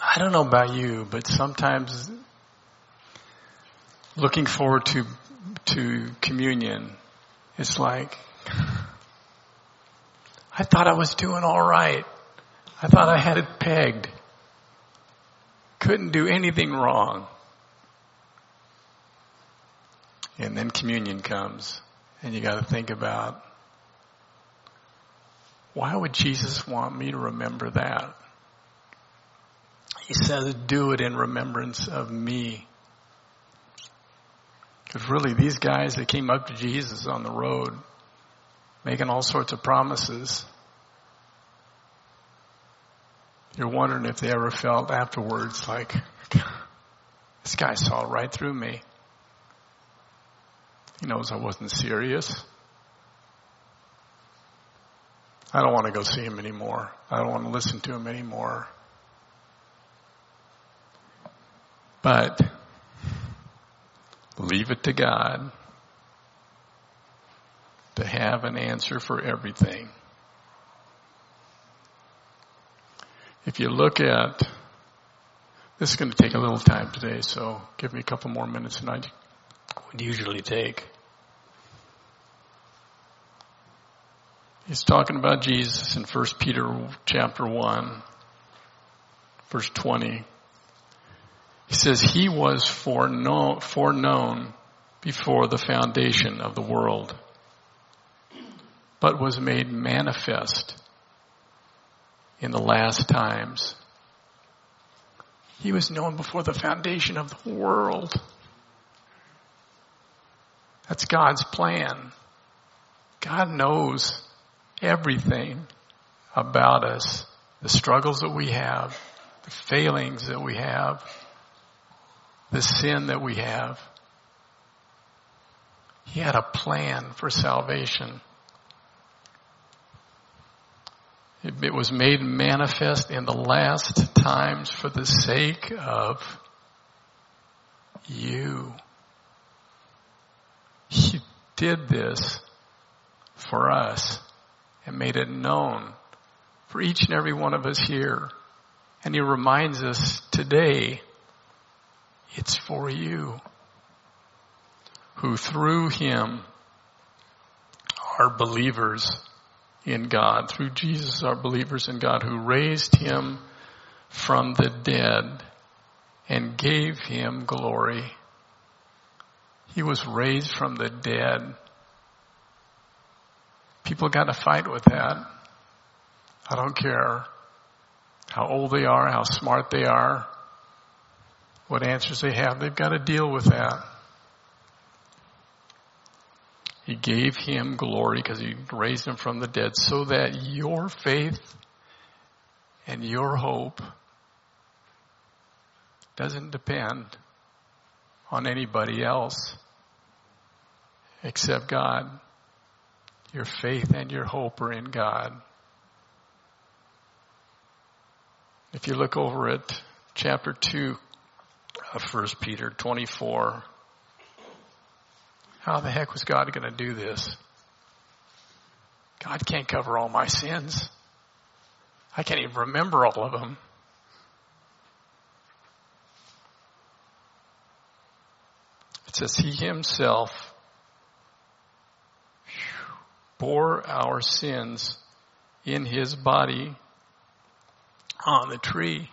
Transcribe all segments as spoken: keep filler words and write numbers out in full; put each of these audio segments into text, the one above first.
I don't know about you, but sometimes looking forward to to communion, it's like, I thought I was doing all right. I thought I had it pegged. Couldn't do anything wrong. And then communion comes, and you got to think about, why would Jesus want me to remember that? He says, do it in remembrance of me. Because really, these guys that came up to Jesus on the road, making all sorts of promises, you're wondering if they ever felt afterwards like, this guy saw right through me. He knows I wasn't serious. I don't want to go see him anymore. I don't want to listen to him anymore. But leave it to God to have an answer for everything. If you look at, this is going to take a little time today, so give me a couple more minutes than I would usually take. He's talking about Jesus in First Peter chapter one, verse twenty. He says, he was foreknown, foreknown before the foundation of the world, but was made manifest in the last times. He was known before the foundation of the world. That's God's plan. God knows everything about us, the struggles that we have, the failings that we have, the sin that we have. He had a plan for salvation. It, it was made manifest in the last times for the sake of you. He did this for us and made it known for each and every one of us here. And he reminds us today, it's for you, who through him are believers in God. Through Jesus are believers in God, who raised him from the dead and gave him glory. He was raised from the dead. People got to fight with that. I don't care how old they are, how smart they are, what answers they have. They've got to deal with that. He gave him glory because he raised him from the dead, so that your faith and your hope doesn't depend on anybody else except God. Your faith and your hope are in God. If you look over at chapter two of First Peter twenty-four, how the heck was God going to do this? God can't cover all my sins. I can't even remember all of them. It says he himself bore our sins in his body on the tree.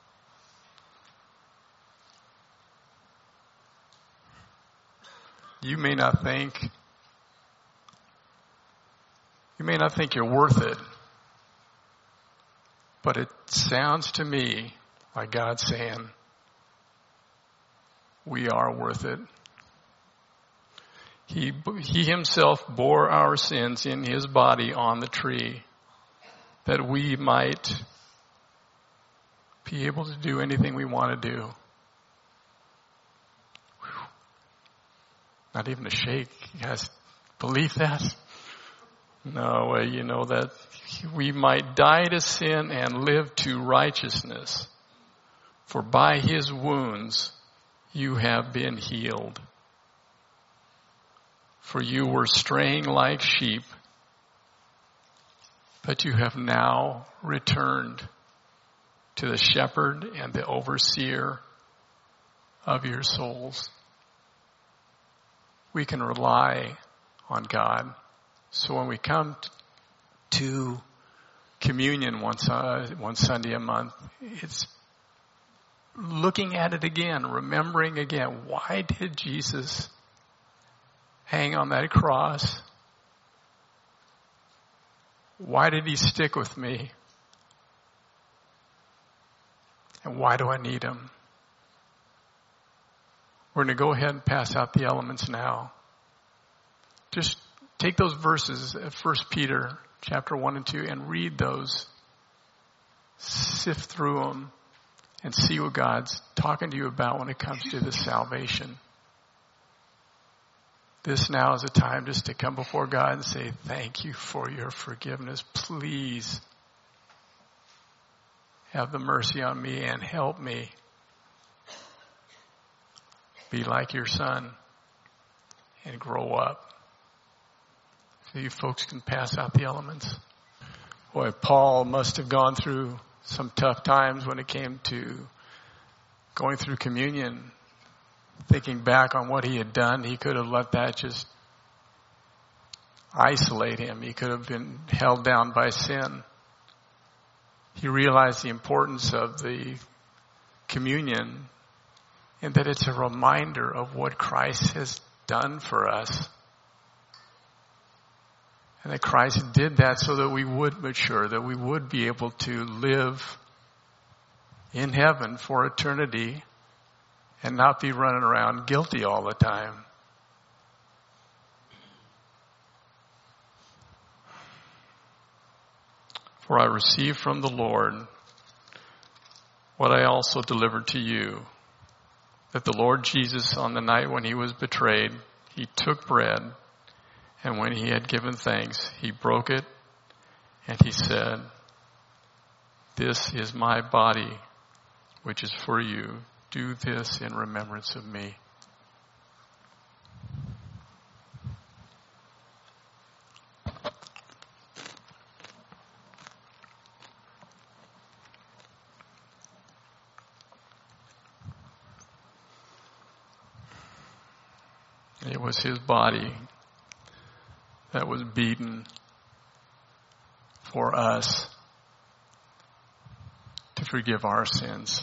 You may not think, you may not think you're worth it, but it sounds to me like God saying, we are worth it. He, he himself bore our sins in his body on the tree, that we might be able to do anything we want to do. Whew. Not even a shake. You guys believe that? No way. You know that we might die to sin and live to righteousness. For by his wounds you have been healed. For you were straying like sheep, but you have now returned to the shepherd and the overseer of your souls. We can rely on God. So when we come to communion once uh, one Sunday a month, it's looking at it again, remembering again, why did Jesus hang on that cross? Why did he stick with me? And why do I need him? We're going to go ahead and pass out the elements now. Just take those verses at First Peter chapter one and two and read those. Sift through them and see what God's talking to you about when it comes to this salvation. This now is a time just to come before God and say, thank you for your forgiveness. Please have the mercy on me and help me be like your son and grow up. So you folks can pass out the elements. Boy, Paul must have gone through some tough times when it came to going through communion. Thinking back on what he had done, he could have let that just isolate him. He could have been held down by sin. He realized the importance of the communion and that it's a reminder of what Christ has done for us. And that Christ did that so that we would mature, that we would be able to live in heaven for eternity and not be running around guilty all the time. For I received from the Lord what I also delivered to you, that the Lord Jesus, on the night when he was betrayed, he took bread, and when he had given thanks, he broke it, and he said, "This is my body, which is for you. Do this in remembrance of me." It was his body that was beaten for us to forgive our sins.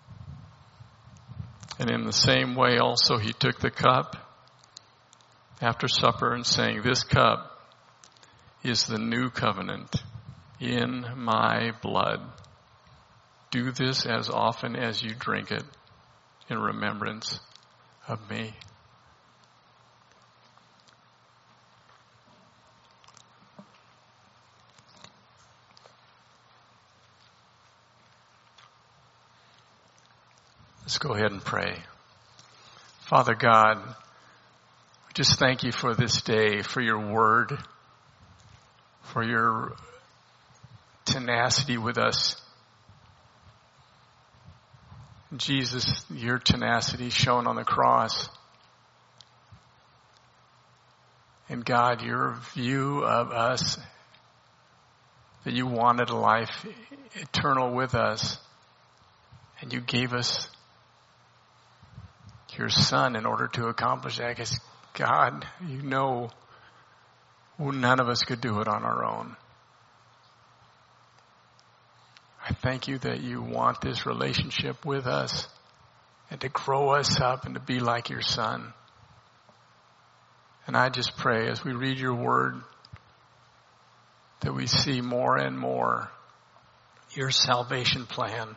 And in the same way also he took the cup after supper and saying, "This cup is the new covenant in my blood. Do this as often as you drink it in remembrance of me." Let's go ahead and pray. Father God, we just thank you for this day, for your word, for your tenacity with us. Jesus, your tenacity shown on the cross. And God, your view of us, that you wanted a life eternal with us, and you gave us your son in order to accomplish that. Because God, you know, none of us could do it on our own. I thank you that you want this relationship with us and to grow us up and to be like your son. And I just pray as we read your word that we see more and more your salvation plan.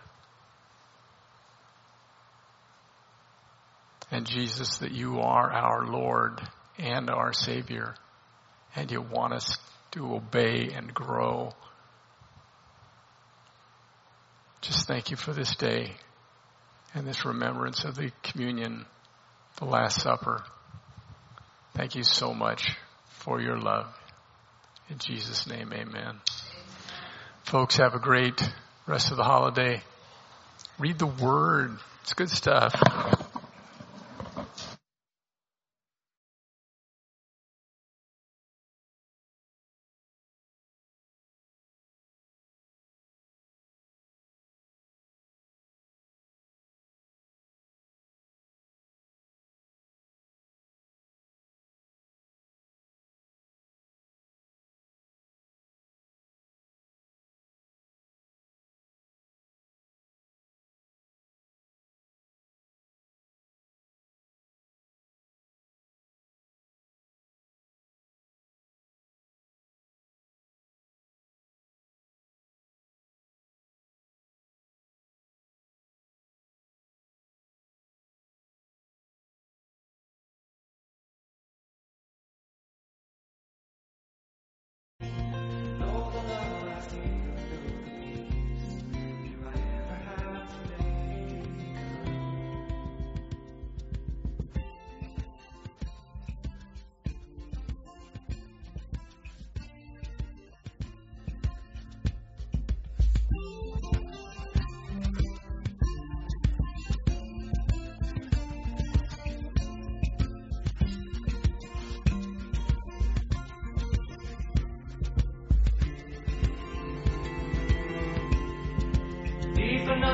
And Jesus, that you are our Lord and our Savior, and you want us to obey and grow. Just thank you for this day and this remembrance of the communion, the Last Supper. Thank you so much for your love. In Jesus' name, amen. Folks, have a great rest of the holiday. Read the Word. It's good stuff.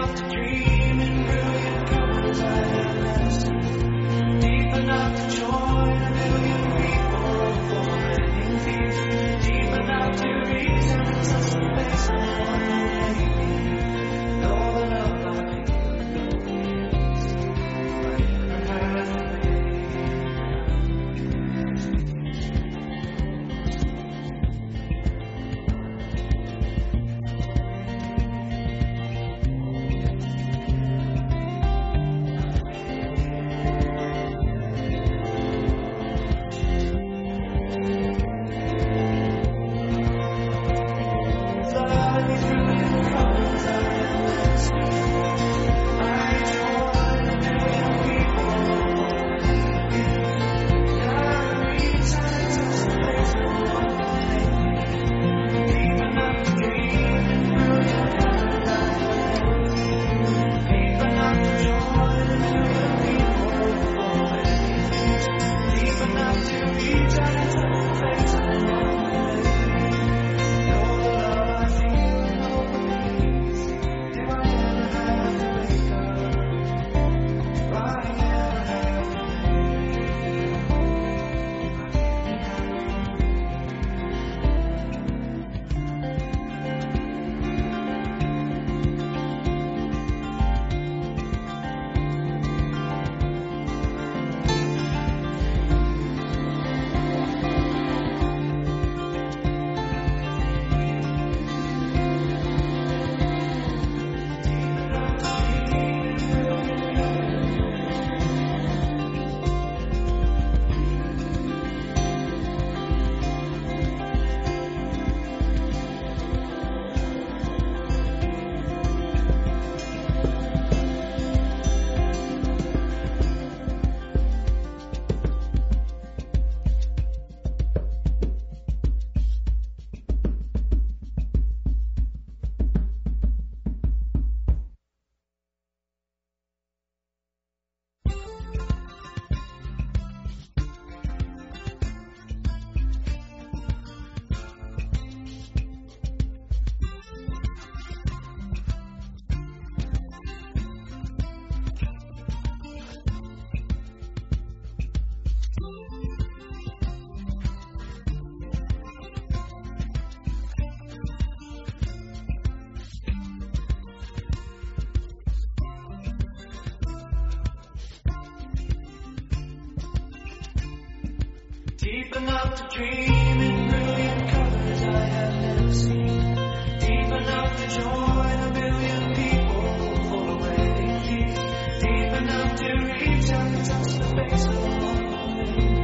Deep enough to dream in brilliant colors I have never seen. Deep enough to join a billion people for a wedding feast. Deep enough to reach out and touch the face of one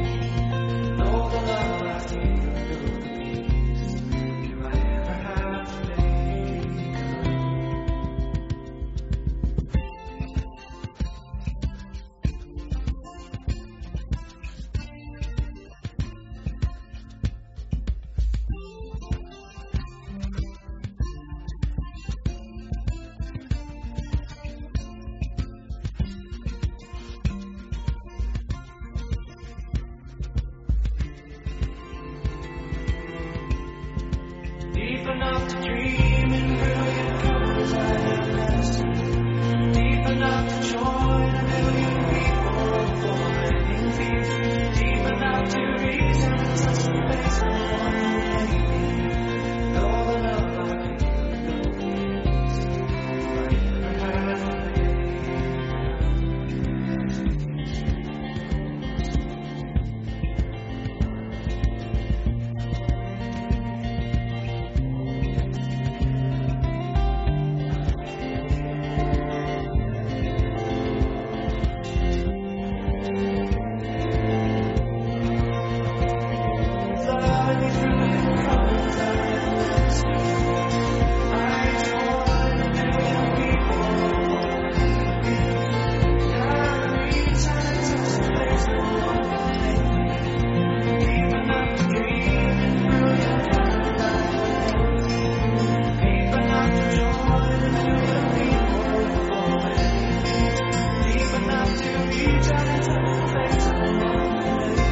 thing. Know the love I feel, know the peace. Do I ever have to make Deep enough to dream in brilliant colors I have never seen. Deep enough to join a million people for a wedding feast. Deep enough to reach out and touch the face of one lady. Know the love I feel, know the peace. Do I ever have to make Deep enough to reach out and touch the face of one lady.